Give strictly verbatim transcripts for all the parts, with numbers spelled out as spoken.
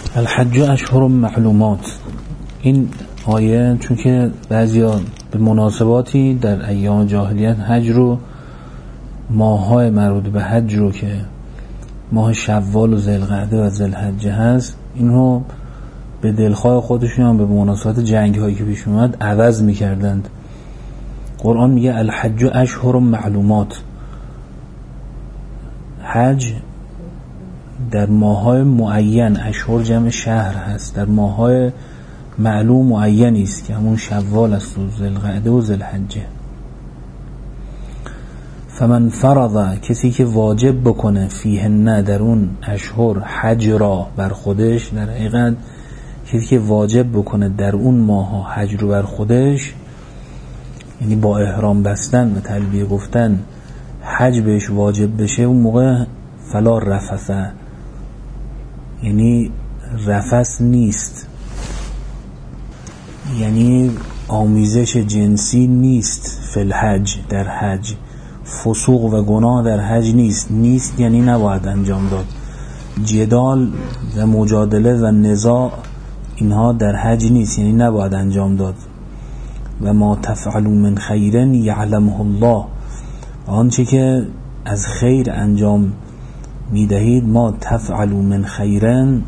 الحج اشهر معلومات. این آیه چون که بعضیا به مناسباتی در ایام جاهلیت حج رو، ماه‌های مربوط به حج رو که ماه شوال و ذوالقعده و ذوالحجه هست، اینو به دلخواه خودشون به مناسبت جنگ هایی که پیش اومد عوض میکردند. قرآن میگه الحج اشهر معلومات. حج در ماه‌های معین، اشهر جمع شهر هست، در ماه‌های معلوم معینی است که همون شوال است و ذوالقعده و ذوالحجه. فمن فرض، کسی که واجب بکنه، فیهن، در اون اشهر، حج را بر خودش، در حقیقت کسی که واجب بکنه در اون ماها حج رو بر خودش، یعنی با احرام بستن و تلبیه گفتن حج بهش واجب بشه، اون موقع فلا رفث، یعنی رفث نیست، یعنی آمیزش جنسی نیست، فی الحج، در حج فسوق و گناه در حج نیست. نیست یعنی نباید انجام داد. جدال و مجادله و نزاع اینها در حج نیست، یعنی نباید انجام داد. و ما تفعلوا من خیر یعلمه الله، آنچه که از خیر انجام میدهید، ما تفعلوا من خیر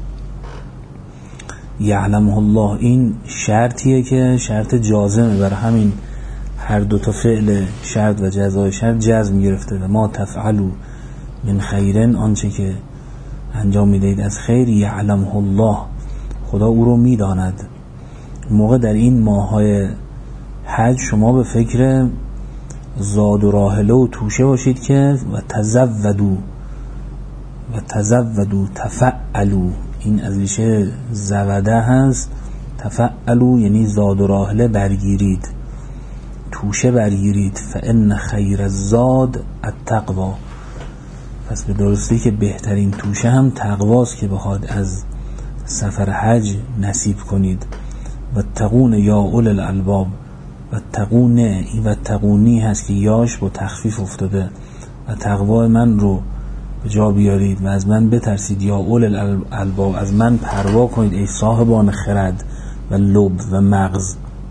یعلمه الله، این شرطیه که شرط جازمه، بر همین هر دو تا فعل شرط و جزای شرط جزم گرفته. و ما تفعلوا من خیر، آنچه که انجام میدهید از خیر، یعلمه الله، خدا او رو میداند. موقع در این ماه‌های حج شما به فکر زاد و راحله و توشه باشید که و تزودوا و تزودوا تفعلوا، این از ریشه زوده هست. تفعلوا یعنی زاد و راحله برگیرید، توشه برگیرید. فان خیر الزاد التقوا، پس به درستی که بهترین توشه هم تقواست که بخواد از سفر حج نصیب کنید. و تقون یا اول الالباب، و تقونه، این و تقونی هست که یاش با تخفیف افتاده. و تقوا من رو به جا بیارید و از من بترسید، یا اول الالباب، از من پروا کنید ای صاحبان خرد و لب و مغز.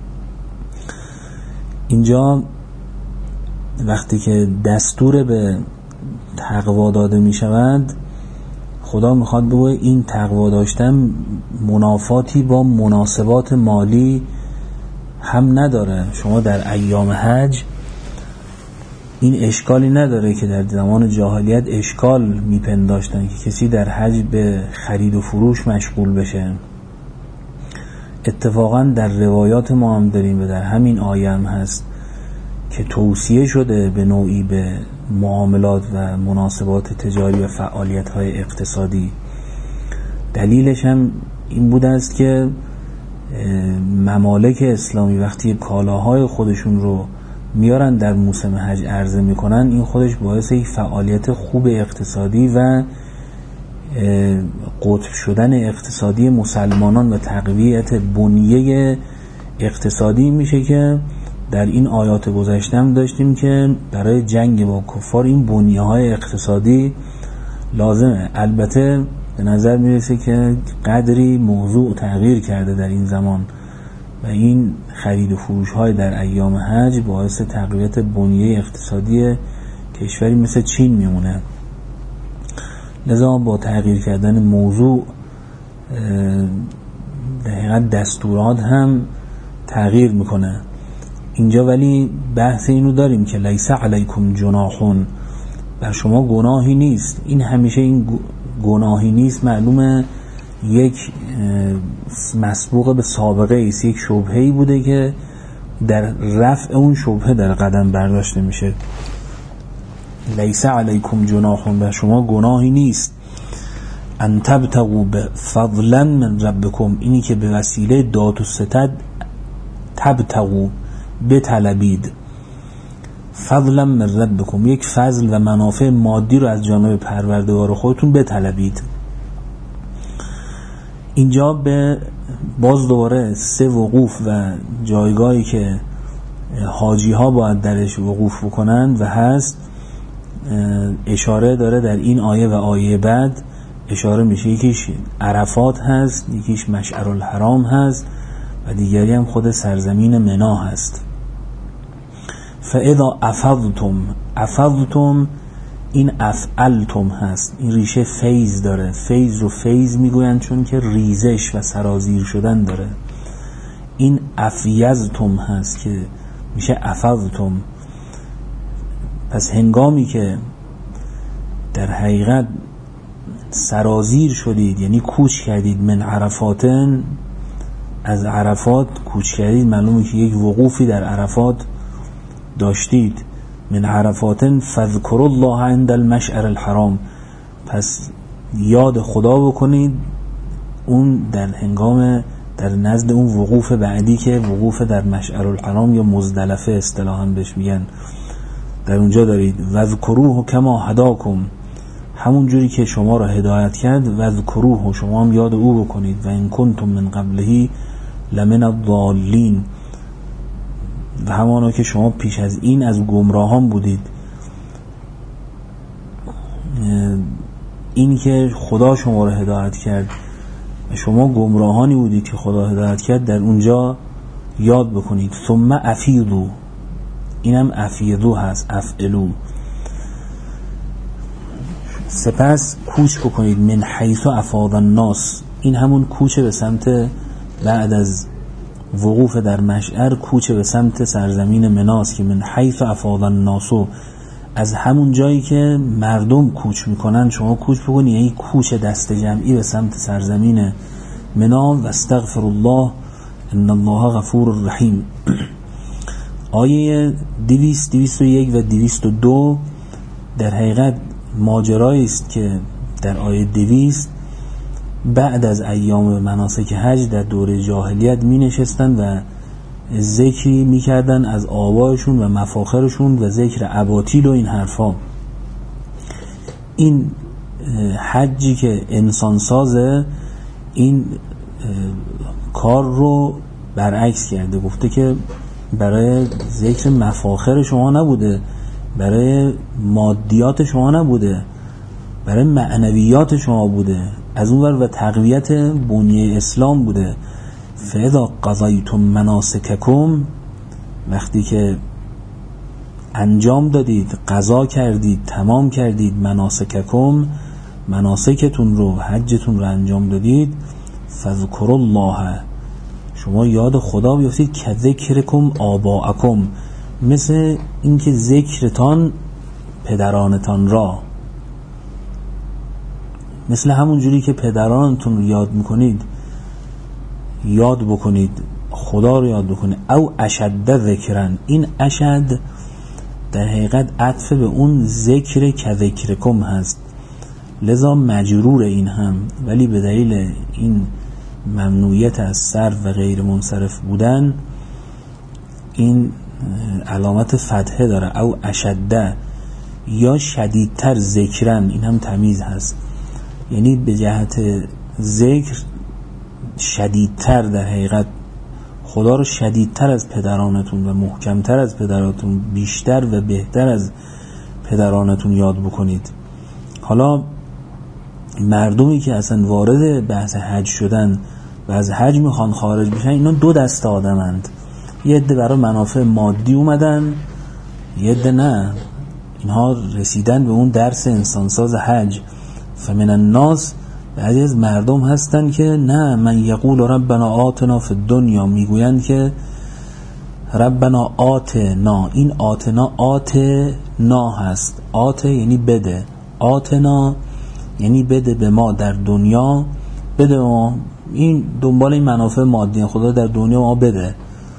اینجا وقتی که دستور به تقوا داده می شود، خدا میخواد بگه این تقوا داشتن منافاتی با مناسبات مالی هم نداره. شما در ایام حج این اشکالی نداره که در زمان جاهلیت اشکال میپنداشتن که کسی در حج به خرید و فروش مشغول بشه. اتفاقا در روایات ما هم داریم و در همین آیه هم هست که توصیه شده به نوعی به معاملات و مناسبات تجاری و فعالیت‌های اقتصادی. دلیلش هم این بوده است که ممالک اسلامی وقتی کالاهای خودشون رو میارن در موسم حج عرضه میکنن، این خودش باعث یک فعالیت خوب اقتصادی و قطب شدن اقتصادی مسلمانان و تقویت بنیه اقتصادی میشه که در این آیات گذشتم داشتیم که برای جنگ با کفار این بنیه های اقتصادی لازمه. البته به نظر میرسه که قدری موضوع تغییر کرده در این زمان و این خرید و فروش های در ایام حج باعث تقویت بنیه اقتصادی کشوری مثل چین میمونه. لذا با تغییر کردن موضوع در حقیقت دستورات هم تغییر میکنه. اینجا ولی بحث اینو داریم که لیس علیکم جناحون، بر شما گناهی نیست. این همیشه این گناهی نیست معلومه یک مسبوق به سابقه ایست، یک شبهه‌ای بوده که در رفع اون شبهه در قدم برداشته میشه. لیس علیکم جناحون، بر شما گناهی نیست. ان تبتغوا بفضلا من ربکم، اینی که به وسیله داد و ستد تبتغوا بطلبید، فضلا من ربکم، یک فضل و منافع مادی رو از جانب پروردگار خودتون بطلبید. اینجا به باز دوباره سه وقوف و جایگاهی که حاجی ها باید درش وقوف بکنند و هست اشاره داره در این آیه و آیه بعد اشاره میشه، یکیش عرفات هست، یکیش مشعر الحرام هست و دیگری هم خود سرزمین منا هست. فاذا افضتم، افضتم این افعلتم هست، این ریشه فیض داره، فیض رو فیض میگویند چون که ریزش و سرازیر شدن داره. این افیضتم هست که میشه افضتم. پس هنگامی که در حقیقت سرازیر شدید، یعنی کوچ کردید، من عرفاتن، از عرفات کوچ کردید، معلومه که یک وقوفی در عرفات داشتید. من عرفاتن فذکروا الله عند المشعر الحرام، پس یاد خدا بکنید اون در هنگام در نزد اون وقوف بعدی که وقوف در مشعر الحرام یا مزدلفه اصطلاحاً بهش میگن، در اونجا دارید. وذکروه کما هداکم، همون جوری که شما را هدایت کرد، وذکروه شما هم یاد او بکنید. و ان کنتم من قبله لمن الضالین، و همانا که شما پیش از این از گمراهان بودید. این که خدا شما را هدایت کرد و شما گمراهانی بودید که خدا هدایت کرد، در اونجا یاد بکنید. ثم افیضوا، اینم افیضوا هست، افعلوا. سپس کوچ بکنید. من حیث افاض الناس، این همون کوچه به سمت بعد از وقوف در مشعر، کوچه به سمت سرزمین مناس که من حیث افاض الناس، از همون جایی که مردم کوچ میکنن شما کوچ بکنید، یعنی کوچ دست جمعی به سمت سرزمین منا. و استغفر الله ان الله غفور رحیم. آیه دویست، دویست و یک و دویست و دو در حقیقت ماجرایی است که در آیه دویست بعد از ایام مناسک حج در دوره جاهلیت می نشستن و ذکری می کردن از آبایشون و مفاخرشون و ذکر اباطیل و این حرفا. این حجی که انسان سازه این کار رو برعکس کرده، گفته که برای ذکر مفاخر شما نبوده، برای مادیات شما نبوده، برای معنویات شما بوده، از اون ور و تقویت بنیه اسلام بوده. فاذا قضیتم مناسککم، وقتی که انجام دادید، قضا کردید، تمام کردید، مناسککم، مناسکتون رو، حجتون رو انجام دادید، فذکروا الله، شما یاد خدا بیافتید، که ذکرکم آباءکم، مثل اینکه ذکرتان پدرانتان را، مثل همون جوری که پدرانتون رو یاد میکنید یاد بکنید، خدا رو یاد بکنید. او اشد ذکرن، این اشد در حقیقت عطف به اون ذکر که ذکرکم هست، لذا مجرور این هم، ولی به دلیل این ممنوعیت از صرف و غیر منصرف بودن این علامت فتحه داره. او اشده یا شدیدتر ذکرن، این هم تمیز هست، یعنی به جهت ذکر شدیدتر، در حقیقت خدا رو شدیدتر از پدرانتون و محکمتر از پدرانتون، بیشتر و بهتر از پدرانتون یاد بکنید. حالا مردمی که اصلا وارد بحث حج شدن و از حج میخوان خارج بشن، اینا دو دسته آدمند. یه عده برای منافع مادی اومدن، یه عده نه، اینها رسیدن به اون درس انسانساز حج. فمن الناس، بعضی از مردم هستن که نه، من یقول ربنا آتنا فی الدنیا، میگویند که ربنا آتنا، این آتنا آتنا هست، آت یعنی بده، آتنا یعنی بده به ما در دنیا، بده ما، این دنبال این منافع مادی، خدا در دنیا ما بده.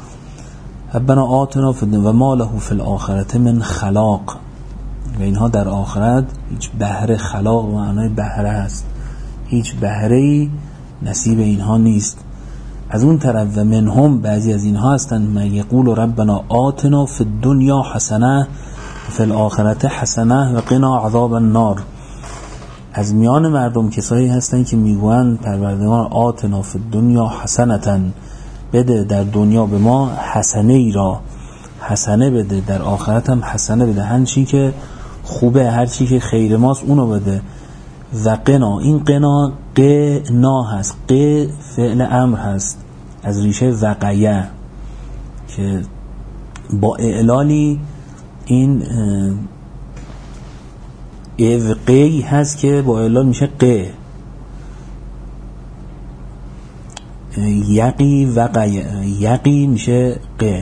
ربنا آتنا فی الدنیا و ما له فی الاخرة من خلاق، و اینها در آخرت هیچ بهره، خلاق و معنای بهره هست، هیچ بهره‌ای نصیب اینها نیست. از اون طرف و منهم، بعضی از اینها هستن من یقول ربنا آتنا فی الدنیا حسنه فی الاخرة حسنه و قنا عذاب النار. از میان مردم کسایی هستن که میگویند پروردگار آتنا فی الدنیا حسنه، بده در دنیا به ما حسنه ای را، حسنه بده، در آخرت هم حسنه بده، هر چی که خوبه، هر چی که خیر ماست اونو بده. و قنا، این قنا قنا هست، ق فعل امر هست از ریشه وقیه که با اعلالی این اوقی هست که با اعلال میشه ق. یقی وقی، یقی میشه ق.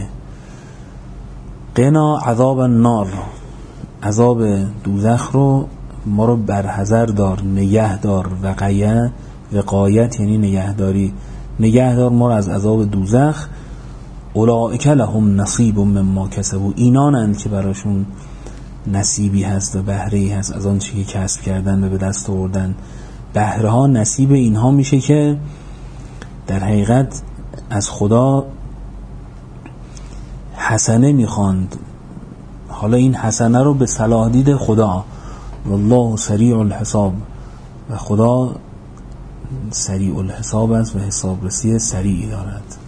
قنا عذاب النار، عذاب دوزخ رو ما رو برحذر دار، نگه دار. وقیه وقایت یعنی نگهداری، نگهدار ما رو از عذاب دوزخ. اولئک لهم نصیب مما کسبوا، اینانند که براشون نصیبی هست و بهره‌ای هست از آن چیزی که کسب کردن و به دست آوردن. بهره ها نصیب اینها میشه که در حقیقت از خدا حسنه میخواند. حالا این حسنه رو به صلاح دید خدا، والله سریع الحساب، و خدا سریع الحساب است و حسابرسی سریعی دارد.